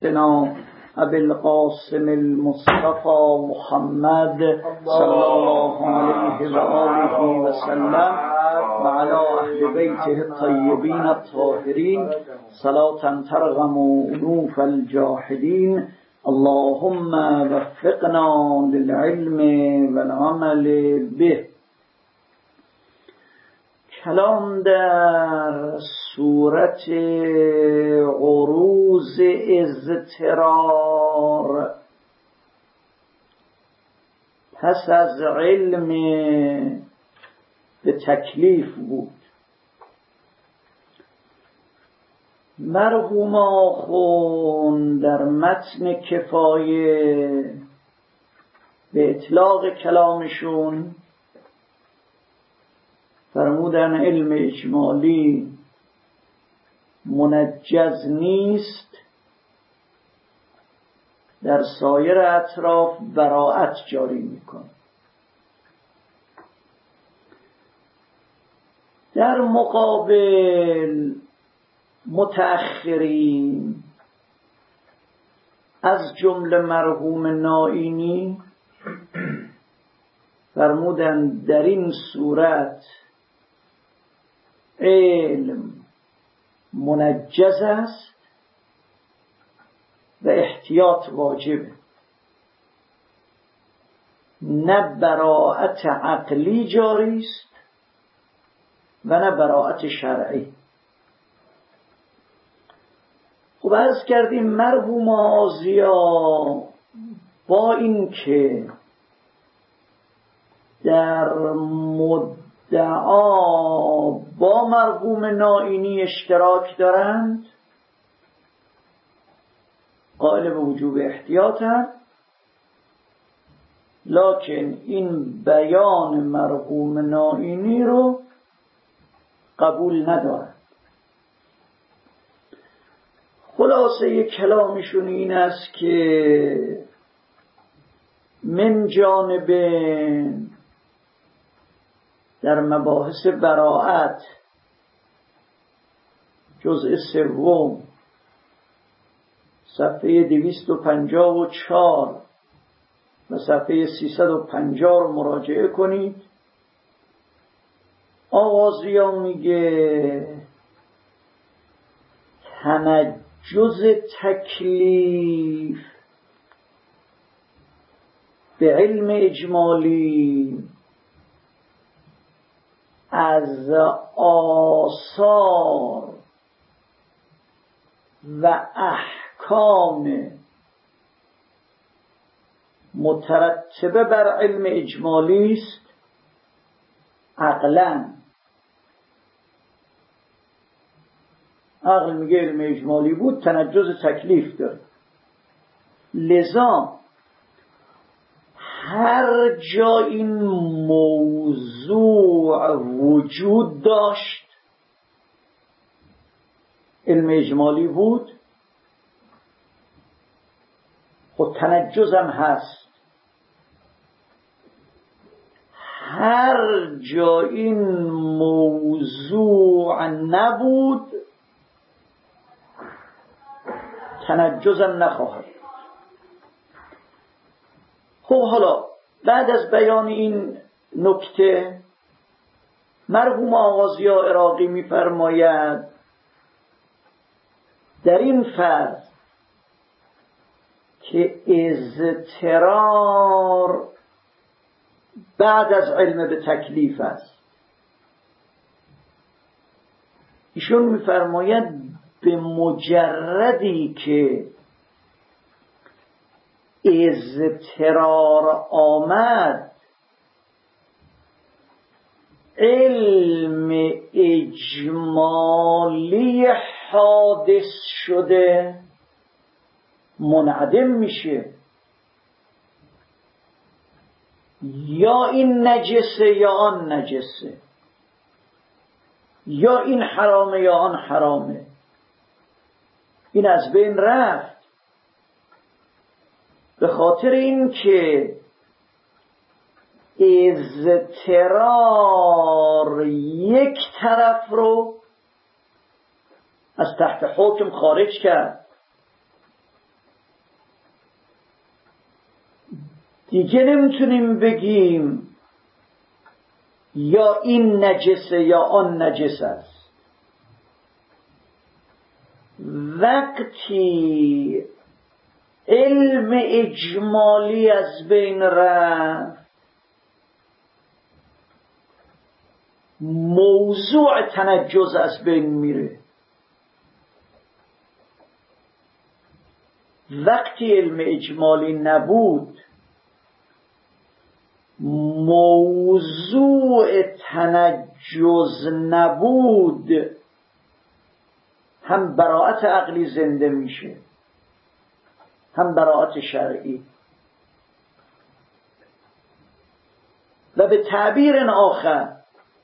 سيدنا أبي القاسم المصطفى محمد صلى الله عليه وآله وسلم وعلى أهل بيته الطيبين الطاهرين صلاة ترغم أنوف الجاحدين. اللهم وفقنا للعلم والعمل به. کلام در صورت عروض اضطرار پس از علم به تکلیف بود. مرحوم آخوند در متن کفایه به اطلاق کلامشون فرمودن علم اجمالی منجز نیست، در سایر اطراف براءت جاری میکنه. در مقابل متأخرین از جمله مرحوم نائینی فرمودن در این صورت علم منجز است و احتیاط واجبه، نه براءت عقلی جاری است و نه براءت شرعی. خب عرض کردیم مرحوم آزیا با این که در مدعا با مرحوم نائینی اشتراک دارند، قائل به وجوب احتیاطند، لکن این بیان مرحوم نائینی رو قبول ندارند. خلاصه کلامشون این است که من جانب در مباحث براءت جزء سوم صفحه 254 و صفحه 350 رو مراجعه کنید. آغازیا میگه تنجز تکلیف به علم اجمالی از آثار و احکام مترتبه بر علم اجمالی است. عقلاً عقل میگه علم اجمالی بود، تنجز تکلیف داره، لذا هر جا این موضوع وجود داشت علم اجمالی بود، خود تنجز هم هست. هر جا این موضوع نبود تنجز هم نخواهد. خب حالا بعد از بیان این نکته مرحوم آغازیا عراقی می‌فرماید در این فرض که اضطرار بعد از علم به تکلیف است، ایشون می‌فرماید به مجردی که اضطرار آمد علم اجمالی حادث شده منعدم میشه، یا این نجسه یا آن نجسه، یا این حرامه یا آن حرامه، این از بین رفت. به خاطر این که اضطرار یک طرف رو از تحت حکم خارج کرد دیگه نمیتونیم بگیم یا این نجسه یا آن نجس است. وقتی علم اجمالی از بین رفت، موضوع تنجس از بین میره. وقتی علم اجمالی نبود، موضوع تنجس نبود، هم براءت عقلی زنده میشه، هم براءت شرعی. و به تعبیر آخر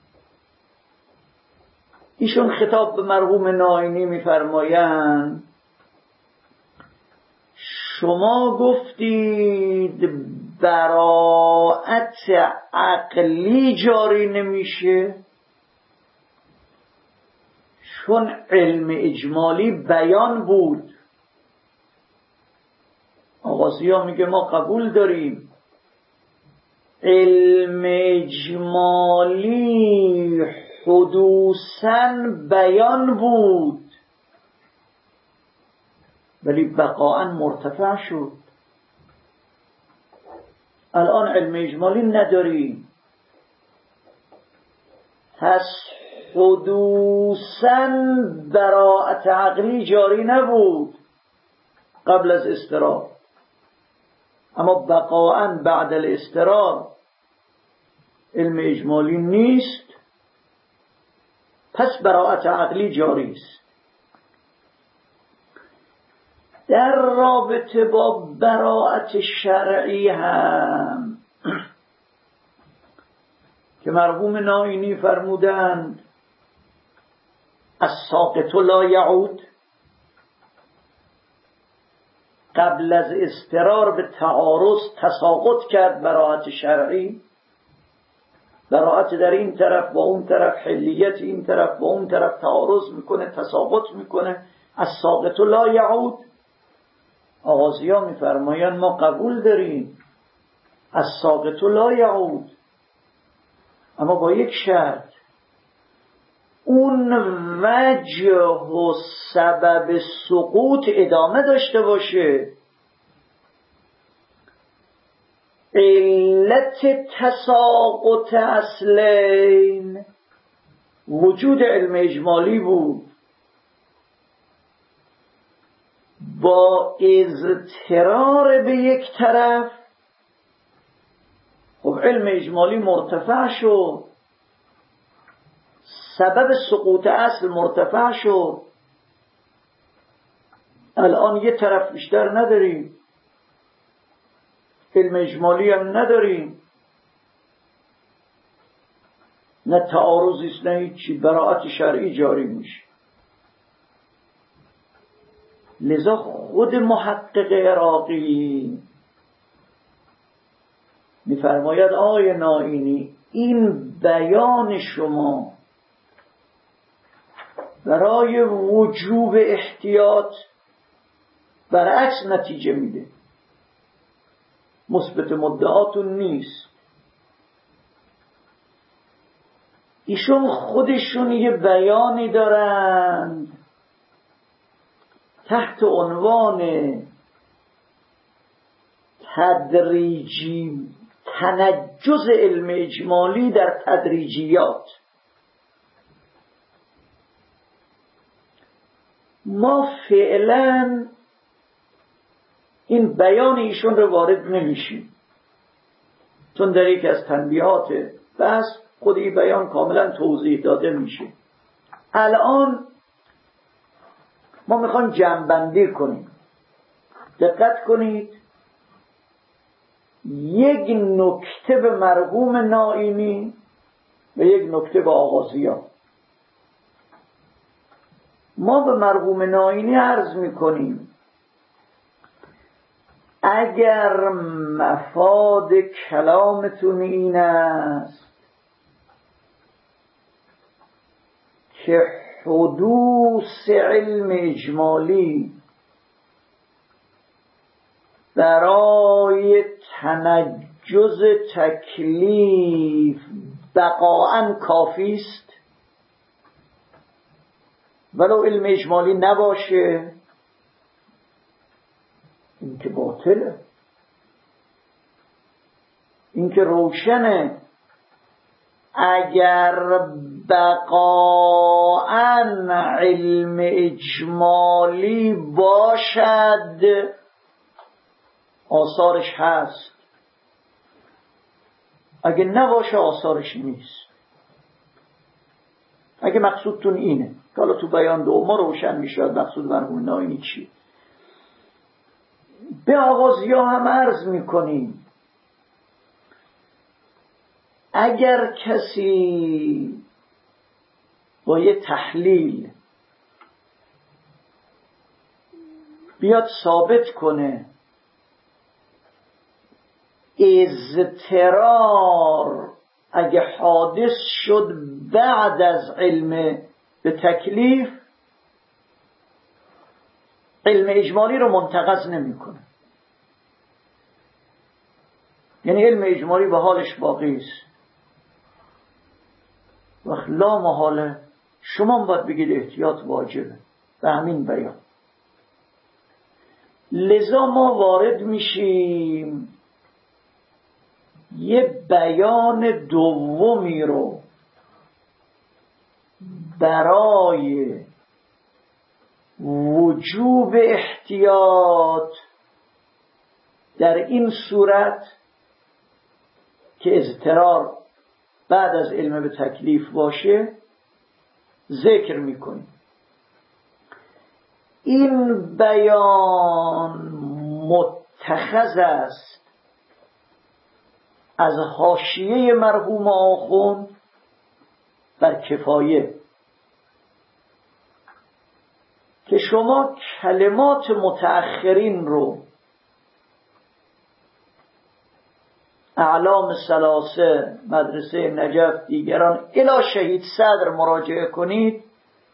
ایشون خطاب به مرحوم نائینی میفرمایند شما گفتید براءت عقلی جاری نمیشه چون علم اجمالی بیان بود. آغازی‌ها میگه ما قبول داریم علم اجمالی حدوثاً بیان بود ولی بقاءً مرتفع شد. الان علم اجمالی نداریم، پس حدوثاً براءت عقلی جاری نبود قبل از اضطرار، اما بقاءً بعد الاضطرار علم اجمالی نیست، پس براءت عقلی جاری است. در رابطه با براءت شرعی هم که مرحوم نائینی فرمودند الساقط لا یعود، قبل از اضطرار به تعارض تساقط کرد براءت شرعی، براءت در این طرف با اون طرف، حلیت این طرف با اون طرف تعارض میکنه، تساقط میکنه. الساقط لا یعود. آغازی‌ها میفرمایند ما قبول داریم الساقط لا یعود، اما با یک شرط، اون وجه و سبب سقوط ادامه داشته باشه. علت تساقط اصلین وجود علم اجمالی بود، با اضطرار به یک طرف خب علم اجمالی مرتفع شد، سبب سقوط اصل مرتفع شد، الان یه طرف بیشتر نداریم، علم اجمالی هم نداریم، نه تعارضی است نه هیچی، براءت شرعی جاری میشه. لذا خود محقق عراقی میفرماید آقای نائینی این بیان شما برای وجوب احتیاط برعکس نتیجه میده، مثبت مدعاتون نیست. ایشون خودشون یه بیانی دارند تحت عنوان تدریجی تنجس علم اجمالی در تدریجیات. ما فعلا این بیان ایشون رو وارد نمیشیم، چون در یک از تنبیهات بس خود این بیان کاملا توضیح داده میشه. الان ما میخوایم جمع‌بندی کنیم. دقت کنید، یک نکته به مرحوم نائینی و یک نکته به آغازی‌ها. ما به مرحوم نائینی عرض میکنیم اگر مفاد کلامتون این است که حدوث علم اجمالی برای تنجز تکلیف بقاءً کافی است، ولو علم اجمالی نباشه، این که باطله، این که روشنه. اگر بقاءً علم اجمالی باشد آثارش هست، اگه نباشه آثارش نیست. اگه مقصودتون اینه، حالا تو بیان دوم روشن میشه مقصود مرحوم نائینی چی. به آغازیا هم عرض میکنیم اگر کسی با یه تحلیل بیاد ثابت کنه اضطرار اگه حادث شد بعد از علم به تکلیف، علم اجمالی رو منتقض نمیکنه. یعنی علم اجمالی به حالش باقی است. وقت لا محاله شما باید بگید احتیاط واجبه به همین بیان. لذا ما وارد میشیم یه بیان دومی رو برای وجوب احتیاط در این صورت که اضطرار بعد از علم به تکلیف باشه ذکر میکنیم. این بیان متخذ است از حاشیه مرحوم آخوند بر کفایه که شما کلمات متأخرین رو اعلام ثلاثه، مدرسه نجف، دیگران الی شهید صدر مراجعه کنید،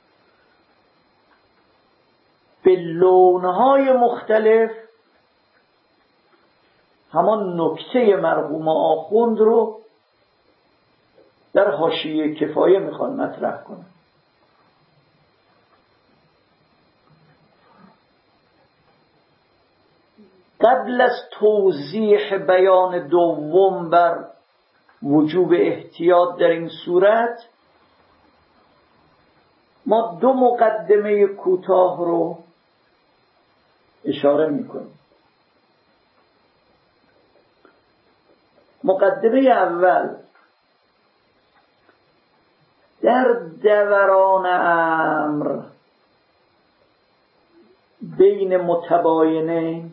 به لونهای مختلف همان نکته مرحوم آخوند رو در حاشیه کفایه میخوان مطرح کنن. قبل از توضیح بیان دوم بر وجوب احتیاط در این صورت، ما دو مقدمه کوتاه رو اشاره میکنیم. مقدمه اول، در دوران امر بین متباینین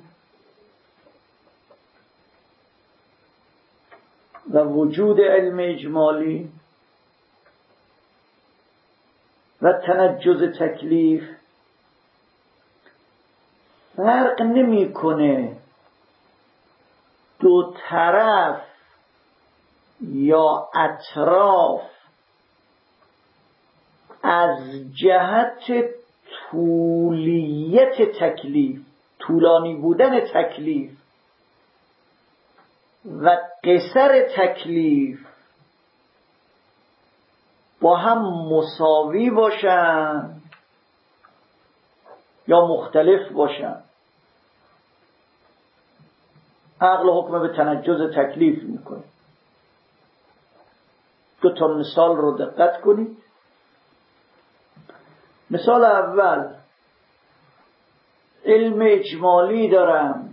و وجود علم اجمالی و تنجز تکلیف فرق نمیکنه دو طرف یا اطراف از جهت طولیت تکلیف، طولانی بودن تکلیف و قصر تکلیف با هم مساوی باشن یا مختلف باشن. عقل حکم به تنجز تکلیف میکنه. دو تا مثال رو دقت کنید. مثال اول، علم اجمالی دارم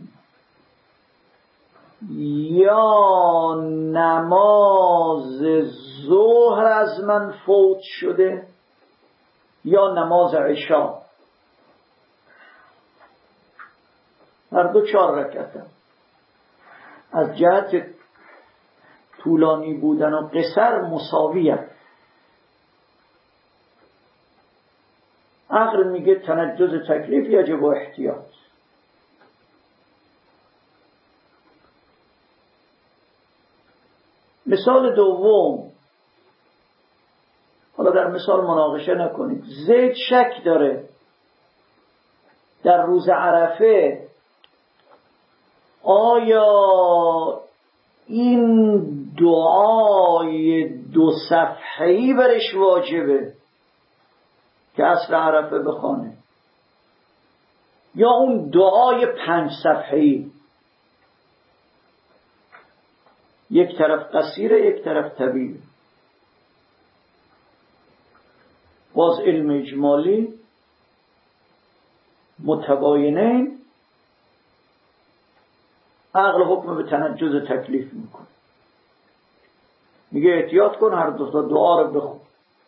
یا نماز ظهر از من فوت شده یا نماز عشا، هر دو 4 رکعتن، از جهت طولانی بودن و قصر مساویه. عقل میگه تنجز تکلیف یجب احتیاط. مثال دوم، حالا در مثال مناقشه نکنید. زید شک داره در روز عرفه آیا این دعای 2 صفحه‌ای برش واجبه که عصر عرفه بخونه، یا اون دعای 5 صفحه‌ای، یک طرف قصیره یک طرف طویل؟ باز علم اجمالی متباینه، عقل حکم به تنجز تکلیف میکنه، میگه احتیاط کن هر 2 تا دعا رو بخون.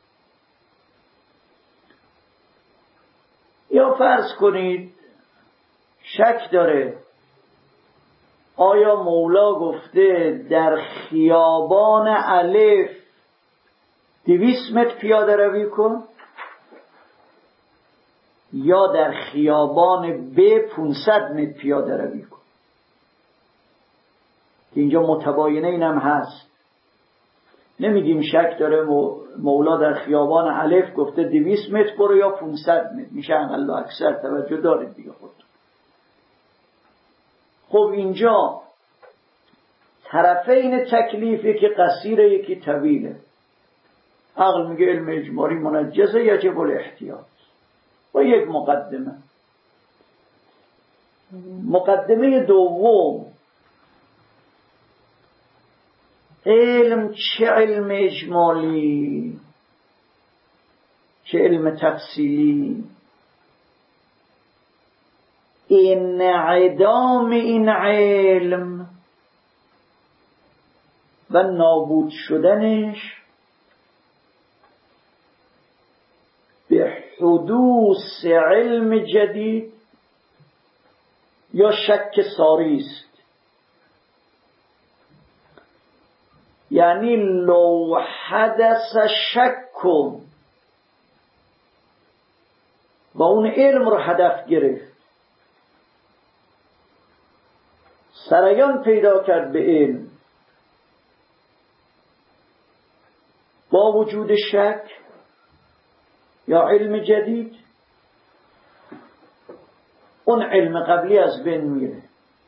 یا فرض کنید شک داره آیا مولا گفته در خیابان الف 200 متر پیاده روی کن یا در خیابان ب 500 متر پیاده روی کن، که اینجا متباینه اینم هست. نمیگیم شک داره مولا در خیابان الف گفته 200 متر برو یا 500 متر، میشه اقل و اکثر، توجه دارید دیگه خود. خب اینجا طرفین تکلیفی که قصیره یکی طویله، عقل میگه علم اجمالی منجزه یجب الاحتیاط. و یک مقدمه دوم، علم چه علم اجمالی چه علم تفصیلی، انعدام این علم و نابود شدنش به حدوث علم جدید یا شک ساری است. یعنی لو حدث شک و اون علم رو هدف گرفت، سریان پیدا کرد به علم با وجود شک یا علم جدید، اون علم قبلی از بین میره.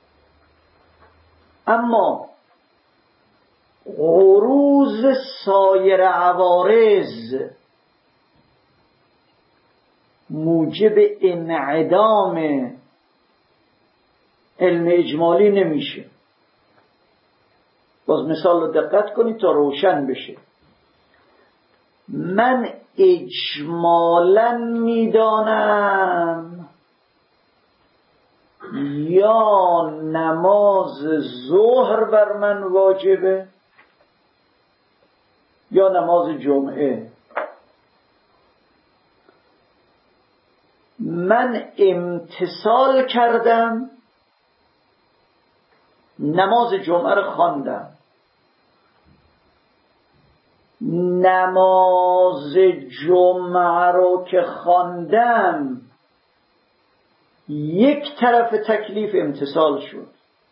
اما عروض سایر عوارض موجب انعدام علم اجمالی نمیشه. باز مثال رو دقت کنید تا روشن بشه. من اجمالاً میدانم یا نماز ظهر بر من واجبه یا نماز جمعه. من امتثال کردم، نماز جمعه رو خواندم، نماز جمعه رو که خواندم یک طرف تکلیف امتثال شد،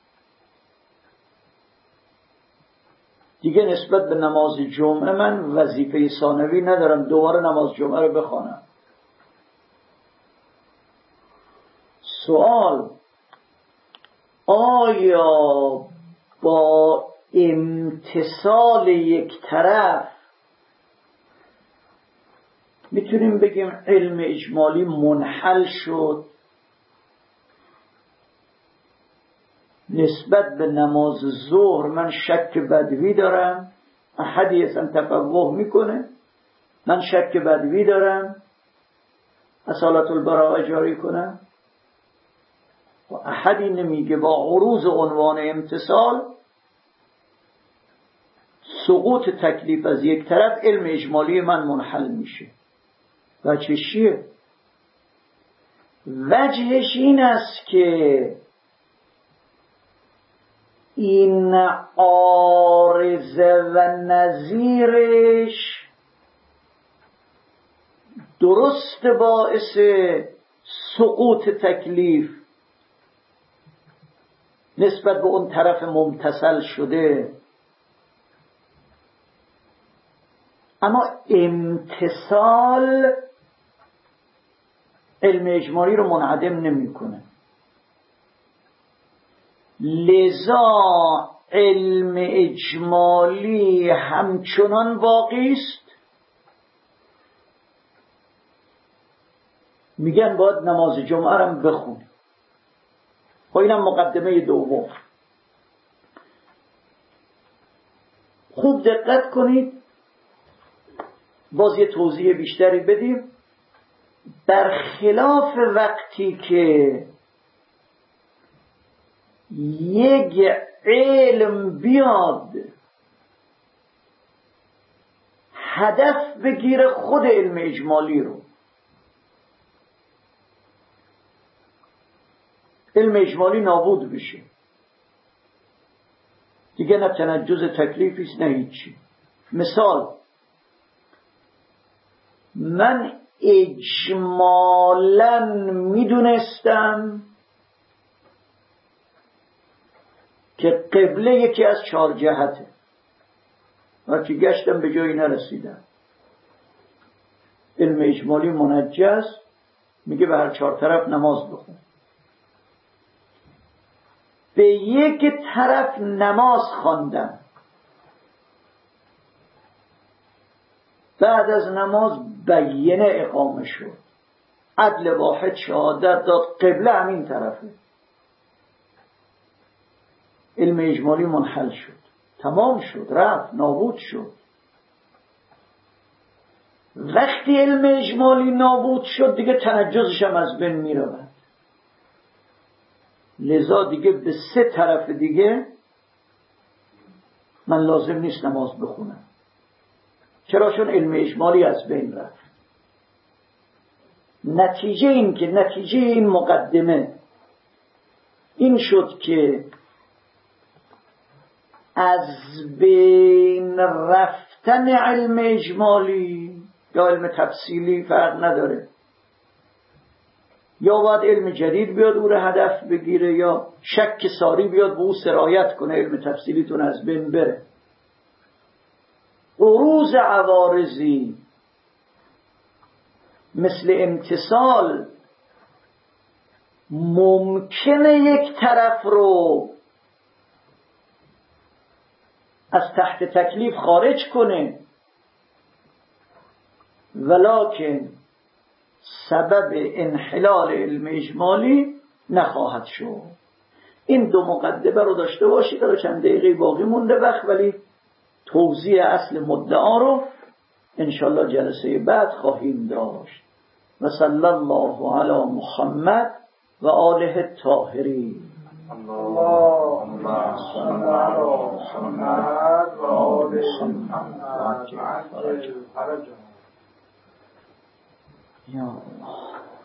دیگه نسبت به نماز جمعه من وظیفه ثانوی ندارم دوباره نماز جمعه رو بخوانم. سوال: آیا با امتثال یک طرف میتونیم بگیم علم اجمالی منحل شد؟ نسبت به نماز ظهر من شک بدوی دارم، احدی اصلا تفوه میکنه، من شک بدوی دارم، اصالت البراءه جاری کنم، و احدی نمیگه با عروض عنوان امتثال سقوط تکلیف از یک طرف علم اجمالی من منحل میشه. وجهش چیه؟ وجهش این است که این عارضه و نظیرش درست باعث سقوط تکلیف نسبت به اون طرف ممتثل شده، اما امتثال علم اجمالی رو منعدم نمیکنه. لذا علم اجمالی همچنان باقی است. میگن باید نماز جمعه رو بخونی. خب اینم مقدمه دوم. خوب دقت کنید، باز یه توضیح بیشتری بدیم. برخلاف وقتی که یک علم بیاد هدف بگیره خود علم اجمالی رو، علم اجمالی نابود بشه دیگه، نه تنجز تکلیفیست نه هیچی. مثال، من اجمالاً میدونستم که قبله یکی از 4 جهته، وقتی گشتم به جایی نرسیدم. علم اجمالی منجز میگه به هر 4 طرف نماز بخون. به یک طرف نماز خواندم، بعد از نماز بیینه اقامه شد، عدل واحد شهادت داد قبله همین طرفه، علم اجمالی منحل شد، تمام شد، رفت، نابود شد. وقتی علم اجمالی نابود شد دیگه تنجزش هم از بین می رود. لذا دیگه به 3 طرف دیگه من لازم نیست نماز بخونم. چرا؟ چون علم اجمالی از بین رفت. نتیجه این مقدمه این شد که از بین رفتن علم اجمالی یا علم تفصیلی فرق نداره، یا باید علم جدید بیاد او رو هدف بگیره، یا شک ساری بیاد به او سرایت کنه علم تفصیلیتون از بین بره. عروض عوارضی مثل امتصال ممکنه یک طرف رو از تحت تکلیف خارج کنه، ولکن سبب انحلال علم اجمالی نخواهد شد. این 2 مقدمه رو داشته باشید. رو چند دقیقه باقی مونده وقت، ولی توضیح اصل مدعا رو انشالله جلسه بعد خواهیم داشت. و صلی الله علی محمد و آله الطاهرین. اللهم صل علی محمد و آل محمد. یا الله.